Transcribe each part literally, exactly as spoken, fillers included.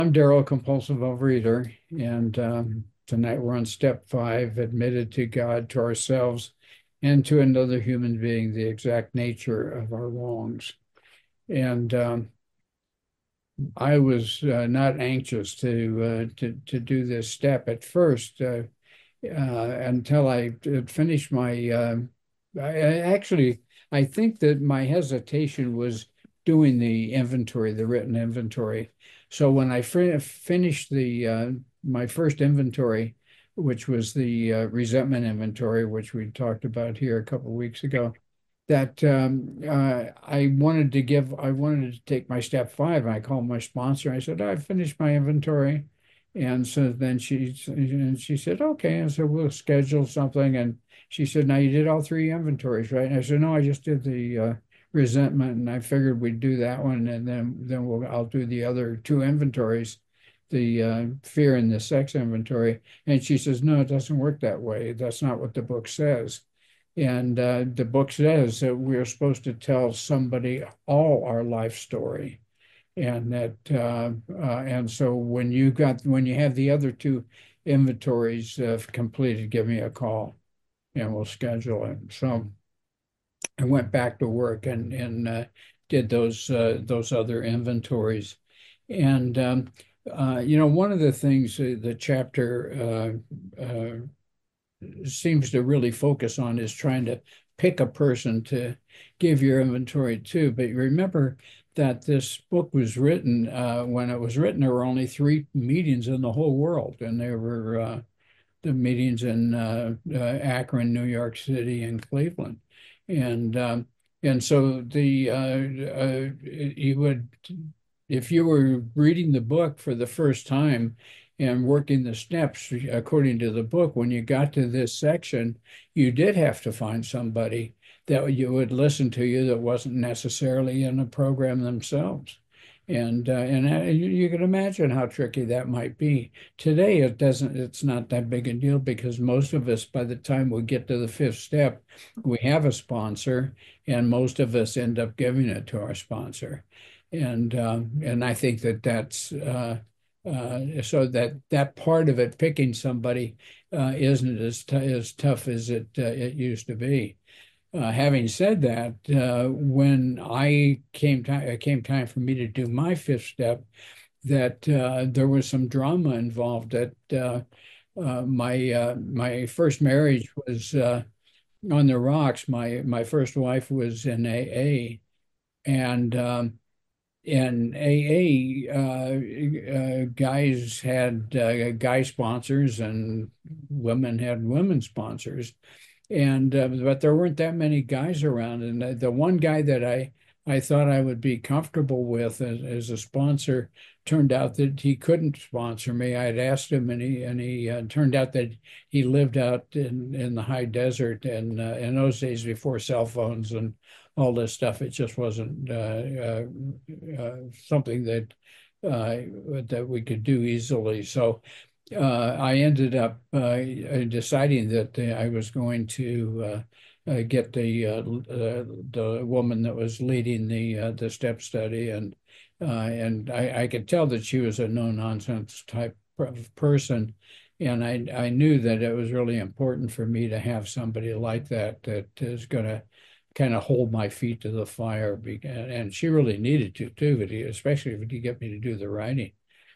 I'm Daryl, compulsive overeater, and um, tonight we're on step five, admitted to God, to ourselves, and to another human being, the exact nature of our wrongs. And um, I was uh, not anxious to, uh, to to do this step at first, uh, uh, until I had finished my. Uh, I, I actually, I think that my hesitation was doing the inventory, the written inventory. So when I fin finished the uh, my first inventory, which was the uh, resentment inventory, which we talked about here a couple of weeks ago, that um, uh, I wanted to give, I wanted to take my step five. I called my sponsor. I said, I finished my inventory. And so then she and she said, okay. And so we'll schedule something. And she said, now you did all three inventories, right? And I said, no, I just did the uh, resentment, and I figured we'd do that one, and then then we'll I'll do the other two inventories, the uh, fear and the sex inventory. And she says, no, it doesn't work that way. That's not what the book says. And uh, the book says that we're supposed to tell somebody all our life story, and that uh, uh, and so when you got when you have the other two inventories uh, completed, give me a call and we'll schedule it. So I went back to work and and uh, did those uh, those other inventories, and um, uh, you know, one of the things uh, the chapter uh, uh, seems to really focus on is trying to pick a person to give your inventory to. But remember that this book was written, uh, when it was written, there were only three meetings in the whole world, and there were uh, the meetings in uh, uh, Akron, New York City, and Cleveland. And um, and so the uh, uh, you would, if you were reading the book for the first time and working the steps according to the book, when you got to this section, you did have to find somebody that you would listen to you that wasn't necessarily in the program themselves. And uh, and uh, you, you can imagine how tricky that might be. Today, it doesn't, it's not that big a deal because most of us, by the time we get to the fifth step, we have a sponsor, and most of us end up giving it to our sponsor. And um, and I think that that's uh, uh, so that that part of it, picking somebody, uh, isn't as t as tough as it uh, it used to be. Uh, having said that, uh, when I came time, it came time for me to do my fifth step, that uh, there was some drama involved. That uh, uh, my uh, my first marriage was uh, on the rocks. My my first wife was in A A, and um, in A A, uh, uh, guys had uh, guy sponsors, and women had women sponsors. And uh, but there weren't that many guys around, and the, the one guy that I I thought I would be comfortable with as, as a sponsor turned out that he couldn't sponsor me. I had asked him, and he and he uh, turned out that he lived out in in the high desert, and uh, in those days before cell phones and all this stuff, it just wasn't uh, uh, uh, something that uh, that we could do easily. So uh, I ended up uh, deciding that uh, I was going to uh, uh, get the uh, uh, the woman that was leading the uh, the step study, and uh, and I, I could tell that she was a no nonsense type of person, and I I knew that it was really important for me to have somebody like that that is going to kind of hold my feet to the fire, and she really needed to too, especially if you get me to do the writing.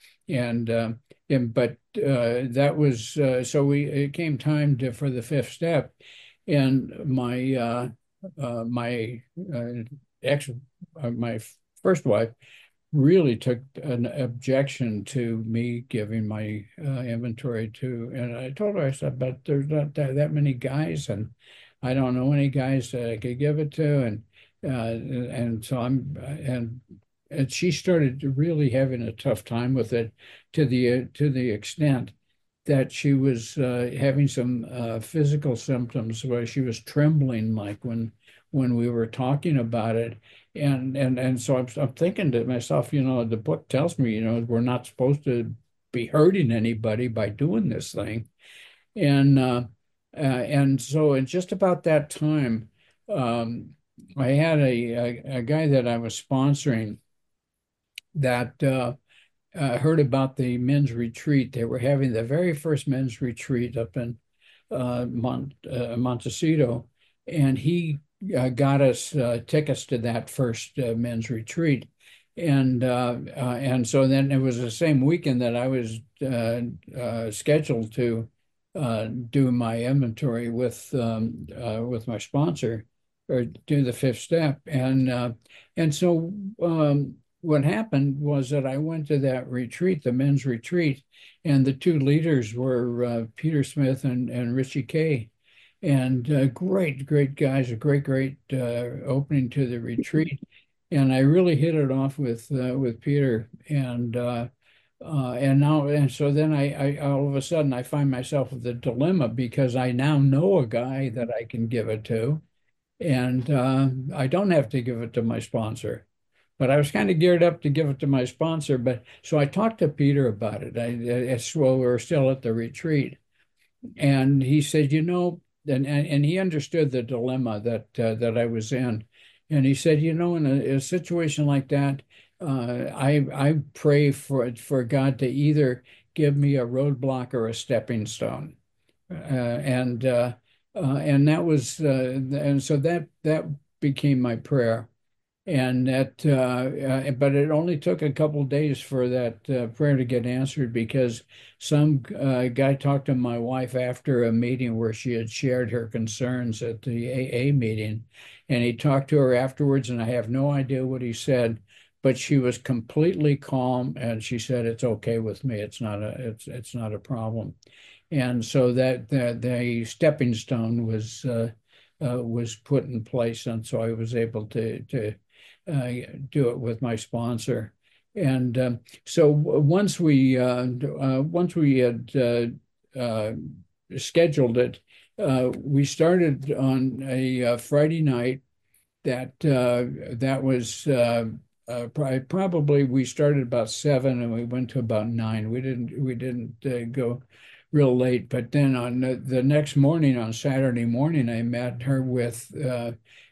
And um, and but uh, that was uh, so we it came time to for the fifth step, and my uh, uh, my uh, ex uh, my first wife really took an objection to me giving my uh, inventory to, and I told her, I said, but there's not that, that many guys, and I don't know any guys that I could give it to, and uh, and so I'm and and she started really having a tough time with it, to the to the extent that she was uh, having some uh, physical symptoms where she was trembling, like when when we were talking about it. And and and so I'm, I'm thinking to myself, you know, the book tells me, you know, we're not supposed to be hurting anybody by doing this thing. And uh, uh, and so in just about that time, um, I had a, a a guy that I was sponsoring that uh, uh, heard about the men's retreat. They were having the very first men's retreat up in uh, Mont, uh, Montecito, and he uh, got us uh, tickets to that first uh, men's retreat. And uh, uh, and so then it was the same weekend that I was uh, uh, scheduled to uh, do my inventory with um, uh, with my sponsor or do the fifth step. And uh, and so um, what happened was that I went to that retreat, the men's retreat, and the two leaders were uh, Peter Smith and, and Richie Kay. And uh, great, great guys, a great, great uh, opening to the retreat. And I really hit it off with uh, with Peter. And uh, uh, and now and so then I, I all of a sudden I find myself with a dilemma because I now know a guy that I can give it to, and uh, I don't have to give it to my sponsor. But I was kind of geared up to give it to my sponsor. But so I talked to Peter about it. I, it's well, we were still at the retreat, and he said, you know, and and, and he understood the dilemma that uh, that I was in, and he said, you know, in a, a situation like that, uh, I I pray for for God to either give me a roadblock or a stepping stone, uh, and uh, uh, and that was uh, and so that that became my prayer. And that, uh, uh, but it only took a couple days for that uh, prayer to get answered because some uh, guy talked to my wife after a meeting where she had shared her concerns at the A A meeting, and he talked to her afterwards, and I have no idea what he said, but she was completely calm, and she said, "It's okay with me. It's not a, it's it's not a problem." And so that the, the stepping stone was uh, uh, was put in place, and so I was able to to uh, do it with my sponsor. And um, so once we uh, uh, once we had uh, uh, scheduled it, uh, we started on a uh, Friday night. That uh, that was uh, uh, probably we started about seven and we went to about nine. We didn't we didn't uh, go real late, but then on the, the next morning, on Saturday morning, I met her with uh,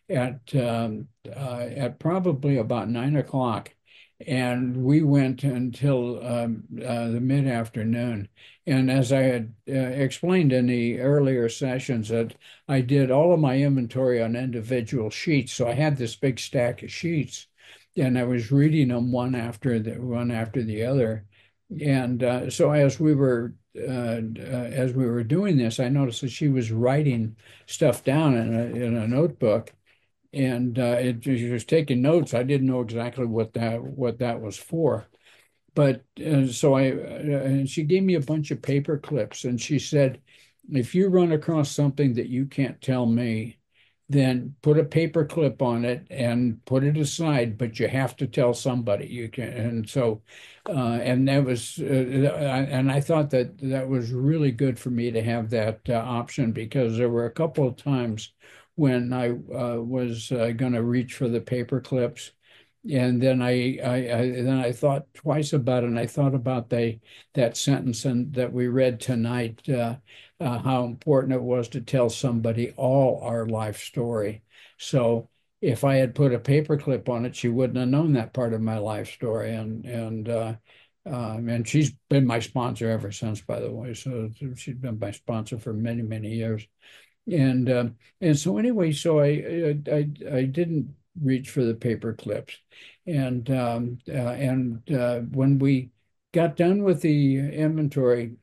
at um, uh, at probably about nine o'clock, and we went until um, uh, the mid afternoon. And as I had uh, explained in the earlier sessions, that I did all of my inventory on individual sheets, so I had this big stack of sheets, and I was reading them one after the one after the other. And uh, so as we were uh, uh, as we were doing this, I noticed that she was writing stuff down in a, in a notebook, and uh, it, she was taking notes. I didn't know exactly what that what that was for, but uh, so I uh, and she gave me a bunch of paper clips, and she said, "If you run across something that you can't tell me, then put a paper clip on it and put it aside, but you have to tell somebody you can." And so, uh, and that was, uh, and I thought that that was really good for me to have that uh, option because there were a couple of times when I uh, was uh, going to reach for the paper clips. And then I, I, I then I thought twice about it, and I thought about the that sentence and that we read tonight, uh, uh, how important it was to tell somebody all our life story. So if I had put a paperclip on it, she wouldn't have known that part of my life story. And and uh, um, and she's been my sponsor ever since, by the way. So she's been my sponsor for many, many years. And um, and so anyway, so I I I didn't reach for the paper clips, and um, uh, and uh, when we got done with the inventory,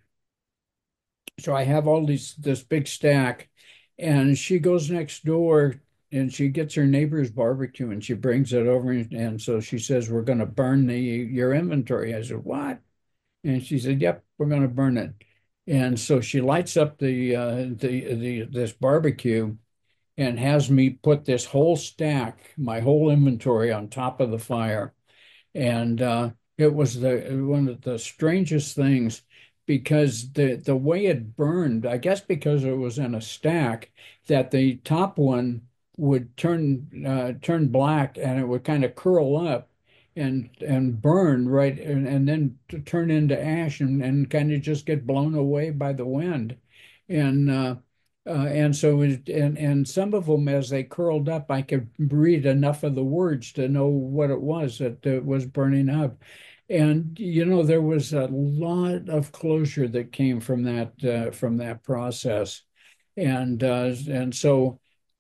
so I have all these this big stack, and she goes next door and she gets her neighbor's barbecue and she brings it over, and, and so she says, "We're going to burn the your inventory." I said, "What?" And she said, "Yep, we're going to burn it." And so she lights up the uh, the the this barbecue and has me put this whole stack, my whole inventory on top of the fire. And uh, it was the one of the strangest things because the the way it burned, I guess because it was in a stack, that the top one would turn uh, turn black and it would kind of curl up and and burn right and, and then to turn into ash and, and kind of just get blown away by the wind. And uh, uh, and so it, and and some of them as they curled up, I could read enough of the words to know what it was that uh, was burning up. And you know, there was a lot of closure that came from that uh, from that process, and uh, and so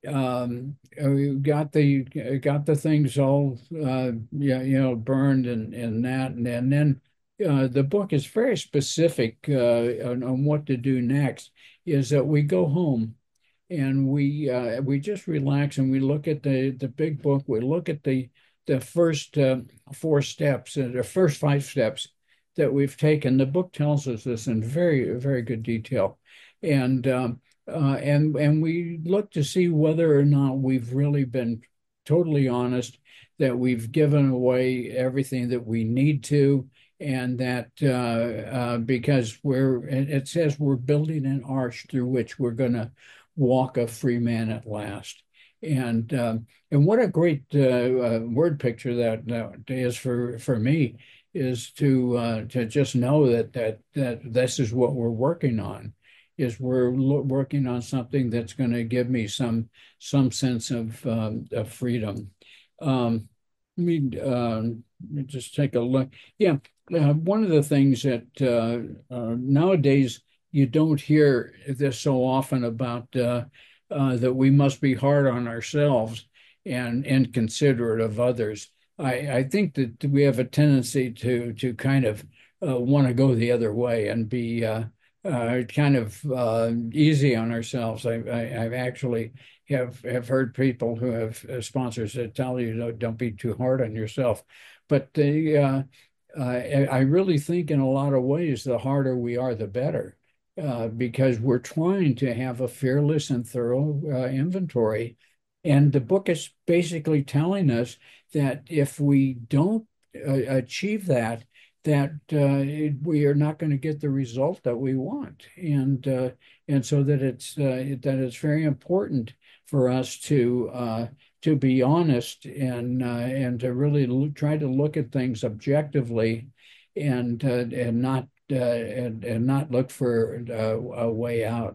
um, we got the got the things all uh, yeah, you know, burned and and that, and, and then uh, the book is very specific uh, on, on what to do next. Is that we go home and we uh, we just relax and we look at the the big book. We look at the the first uh, four steps, uh, the first five steps that we've taken. The book tells us this in very very good detail, and um, uh, and and we look to see whether or not we've really been totally honest, that we've given away everything that we need to. And that uh, uh, because we're, it says we're building an arch through which we're going to walk a free man at last. And um, and what a great uh, uh, word picture that, that is for for me, is to uh, to just know that that that this is what we're working on, is we're working on something that's going to give me some some sense of um, of freedom. Um, let me, uh, let me just take a look. Yeah, uh, one of the things that uh, uh, nowadays you don't hear this so often about uh, uh, that we must be hard on ourselves and inconsiderate of others. I, I think that we have a tendency to to kind of uh, want to go the other way and be uh, uh, kind of uh, easy on ourselves. I, I, I've actually have have heard people who have uh, sponsors that tell you, don't, don't be too hard on yourself. But the uh, uh, I really think in a lot of ways, the harder we are, the better, uh, because we're trying to have a fearless and thorough uh, inventory. And the book is basically telling us that if we don't uh, achieve that, that uh, it, we are not going to get the result that we want. And uh, and so that it's uh, that it's very important for us to uh, to be honest and uh, and to really try to look at things objectively, and uh, and not uh, and and not look for uh, a way out.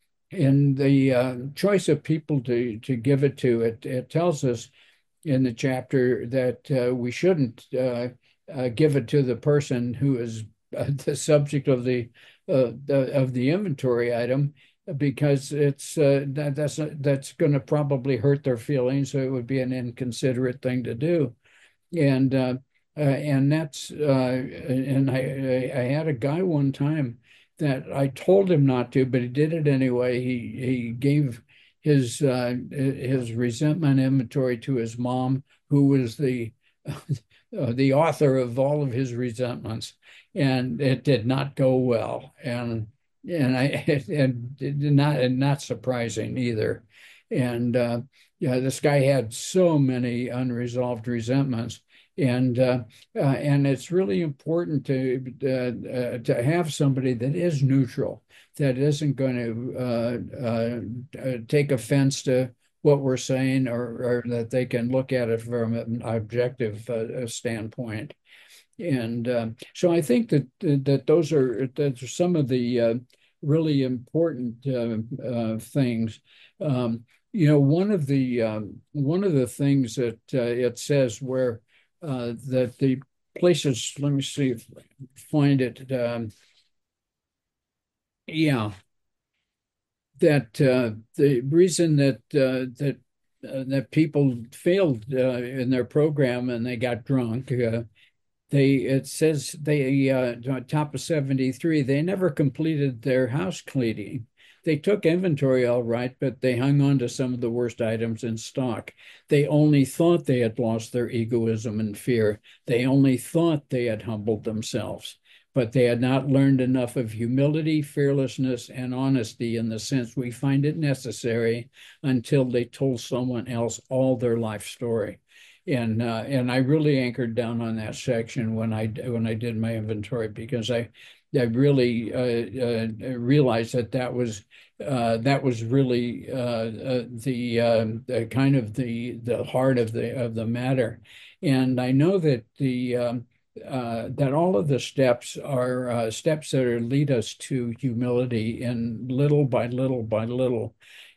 In the uh, choice of people to to give it to, it it tells us in the chapter that uh, we shouldn't uh, uh, give it to the person who is uh, the subject of the, uh, the of the inventory item, because it's uh, that, that's that's going to probably hurt their feelings. So it would be an inconsiderate thing to do, and uh, uh, and that's uh, and I I had a guy one time that I told him not to, but he did it anyway. He he gave his uh, his resentment inventory to his mom, who was the the author of all of his resentments, and it did not go well. And and I and not and not surprising either. And uh, yeah, this guy had so many unresolved resentments, and uh, uh, and it's really important to uh, uh, to have somebody that is neutral, that isn't going to uh, uh, uh, take offense to what we're saying, or, or that they can look at it from an objective uh, standpoint. And uh, so I think that that those are that's some of the uh, really important uh, uh, things. Um, you know, one of the um, one of the things that uh, it says where uh, that the places. Let me see if I find it. Um, yeah, that uh, the reason that uh, that uh, that people failed uh, in their program and they got drunk. Uh, they it says they uh, top of seventy-three, they never completed their house cleaning. They took inventory all right, but they hung on to some of the worst items in stock. They only thought they had lost their egoism and fear. They only thought they had humbled themselves, but they had not learned enough of humility, fearlessness, and honesty in the sense we find it necessary until they told someone else all their life story. And uh, and I really anchored down on that section when I when I did my inventory, because I I really uh, uh, realized that that was uh, that was really uh, uh, the, uh, the kind of the the heart of the of the matter. And I know that the um, uh, that all of the steps are uh, steps that are, lead us to humility, and little by little by little.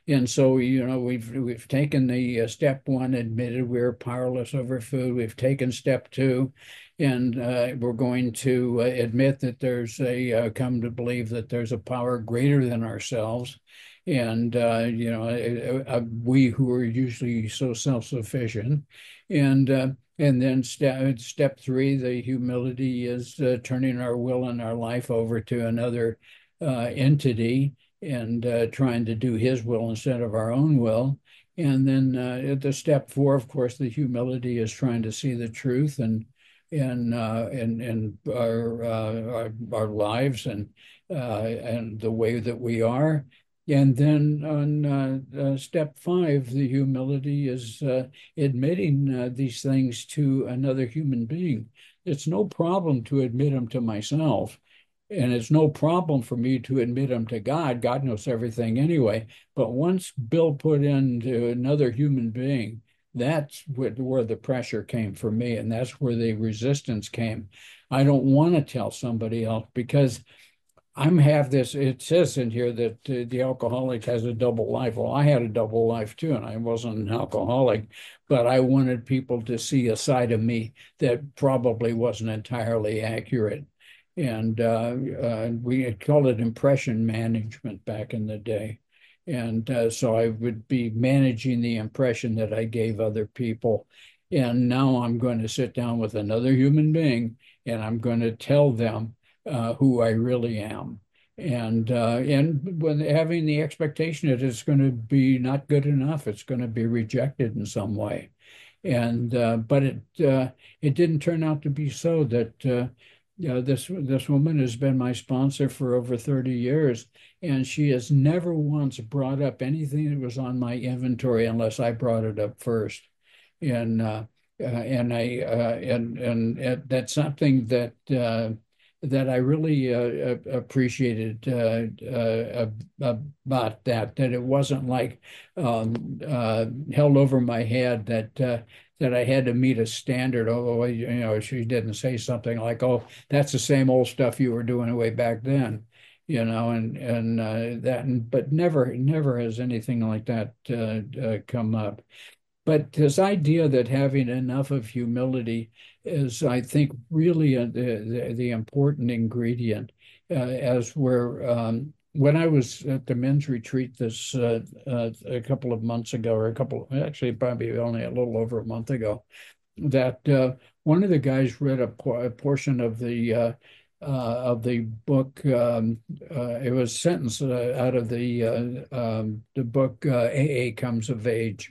And so, you know, we've we've taken the uh, step one, admitted we're powerless over food. We've taken step two, and uh, we're going to uh, admit that there's a uh, come to believe that there's a power greater than ourselves. And uh, you know, uh, uh, we who are usually so self-sufficient, and uh, and then step step three, the humility is uh, turning our will and our life over to another uh, entity and uh, trying to do his will instead of our own will. And then uh, at the step four, of course, the humility is trying to see the truth and and uh, and and our, uh, our our lives and uh, and the way that we are. And then on uh, uh, step five, the humility is uh, admitting uh, these things to another human being. It's no problem to admit them to myself. And it's no problem for me to admit them to God. God knows everything anyway. But once Bill put into another human being, that's where, where the pressure came for me. And that's where the resistance came. I don't want to tell somebody else because I'm have this. It says in here that uh, the alcoholic has a double life. Well, I had a double life too, and I wasn't an alcoholic, but I wanted people to see a side of me that probably wasn't entirely accurate. And uh, uh, we called it impression management back in the day. And uh, so I would be managing the impression that I gave other people. And now I'm going to sit down with another human being and I'm going to tell them uh, who I really am. And uh, and when having the expectation that it's going to be not good enough, it's going to be rejected in some way. And uh, but it uh, it didn't turn out to be so. That uh, uh, this this woman has been my sponsor for over thirty years, and she has never once brought up anything that was on my inventory unless I brought it up first. And uh, uh, and I uh, and and uh, that's something that uh, that I really uh, appreciated uh, uh, about that. That it wasn't like um, uh, held over my head that uh, that I had to meet a standard. Oh, you know, she didn't say something like, "Oh, that's the same old stuff you were doing way back then." You know, and and uh, that, but never, never has anything like that uh, uh, come up. But this idea that having enough of humility is, I think, really a, the, the important ingredient. Uh, as we're, um, when I was at the men's retreat this uh, uh, a couple of months ago, or a couple, actually probably only a little over a month ago, that uh, one of the guys read a, por a portion of the uh, uh, of the book. Um, uh, it was a sentence uh, out of the uh, um, the book uh, A A Comes of Age.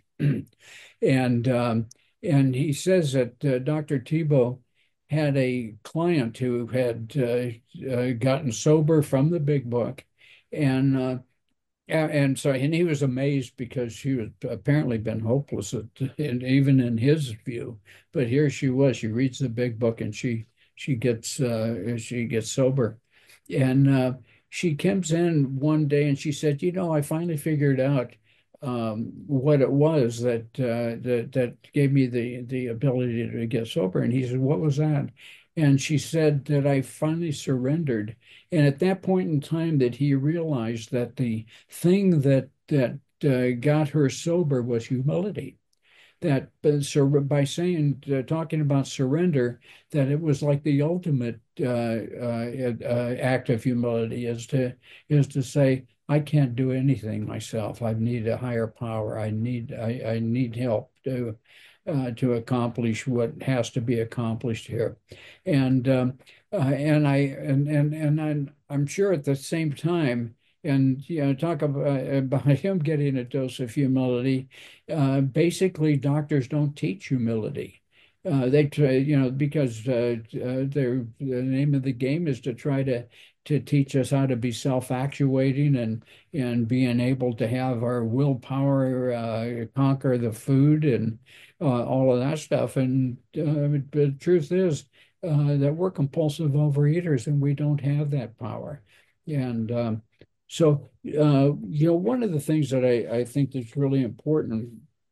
And um, and he says that uh, Doctor Tiebout had a client who had uh, uh, gotten sober from the big book, and uh, and so and he was amazed because she was apparently been hopeless, at, and even in his view. But here she was. She reads the big book and she she gets uh, she gets sober, and uh, she comes in one day and she said, "You know, I finally figured out." Um, what it was that uh, that that gave me the the ability to get sober. And he said, "What was that?" And she said that I finally surrendered. And at that point in time, that he realized that the thing that that uh, got her sober was humility. That but so by saying uh, talking about surrender, that it was like the ultimate uh, uh, uh, act of humility is to is to say, I can't do anything myself. I need a higher power. I need I, I need help to uh, to accomplish what has to be accomplished here. And um, uh, and I and and and I'm, I'm sure at the same time, and you know, talk about, about him getting a dose of humility. Uh, basically, doctors don't teach humility. Uh, they try, you know, because uh, uh, their the name of the game is to try to to teach us how to be self-actuating and and being able to have our willpower uh, conquer the food and uh, all of that stuff. And uh, the truth is uh, that we're compulsive overeaters and we don't have that power. And um, so, uh, you know, one of the things that I, I think that's really important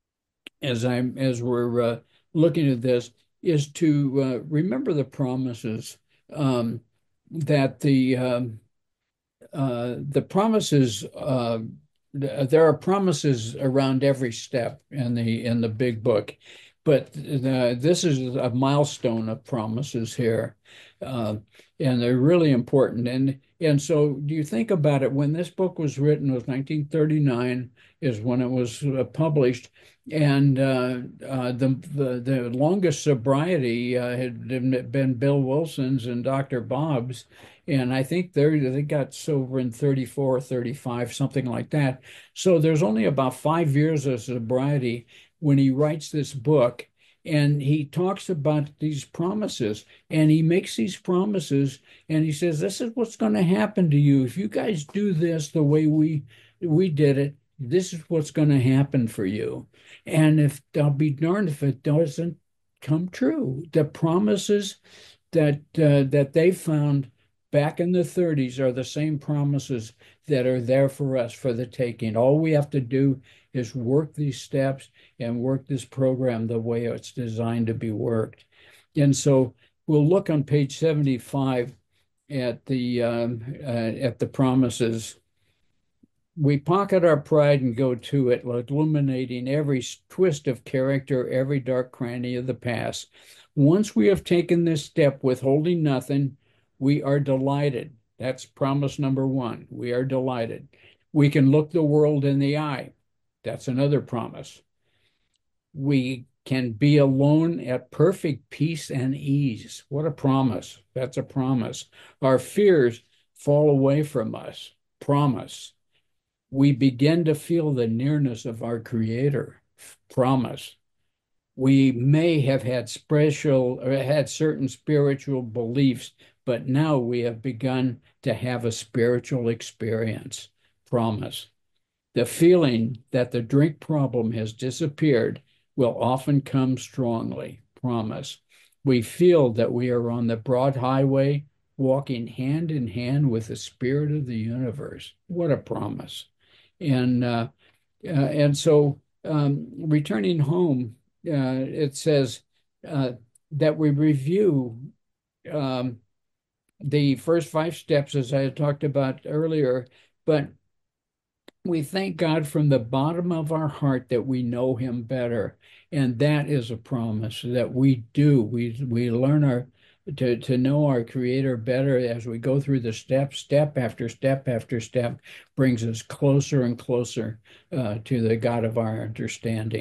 as I'm as we're uh, looking at this is to uh, remember the promises um, that the um, uh, the promises uh, there are promises around every step in the in the big book, but the, this is a milestone of promises here, uh, and they're really important. And and so, do you think about it? When this book was written, it was nineteen thirty-nine, is when it was uh, published, and uh, uh, the, the the longest sobriety uh, had been Bill Wilson's and Doctor Bob's. And I think they they got sober in thirty-four, thirty-five, something like that. So there's only about five years of sobriety when he writes this book. And he talks about these promises and he makes these promises and he says, this is what's going to happen to you. If you guys do this the way we we did it, this is what's going to happen for you. And if I'll be darned if it doesn't come true. The promises that uh, that they found back in the thirties are the same promises that are there for us for the taking. All we have to do is work these steps and work this program the way it's designed to be worked. And so we'll look on page seventy-five at the um, uh, at the promises. We pocket our pride and go to it, illuminating every twist of character, every dark cranny of the past. Once we have taken this step, withholding nothing, we are delighted. That's promise number one. We are delighted. We can look the world in the eye. That's another promise. We can be alone at perfect peace and ease. What a promise. That's a promise. Our fears fall away from us. Promise. We begin to feel the nearness of our Creator. Promise. We may have had special or had certain spiritual beliefs, but now we have begun to have a spiritual experience. Promise. The feeling that the drink problem has disappeared will often come strongly. Promise. We feel that we are on the broad highway, walking hand in hand with the spirit of the universe. What a promise. And uh, uh, and so um, returning home, uh, it says uh, that we review um, the first five steps, as I had talked about earlier, but we thank God from the bottom of our heart that we know Him better, and that is a promise that we do. We we learn our to to know our Creator better as we go through the steps, step after step after step, brings us closer and closer uh, to the God of our understanding.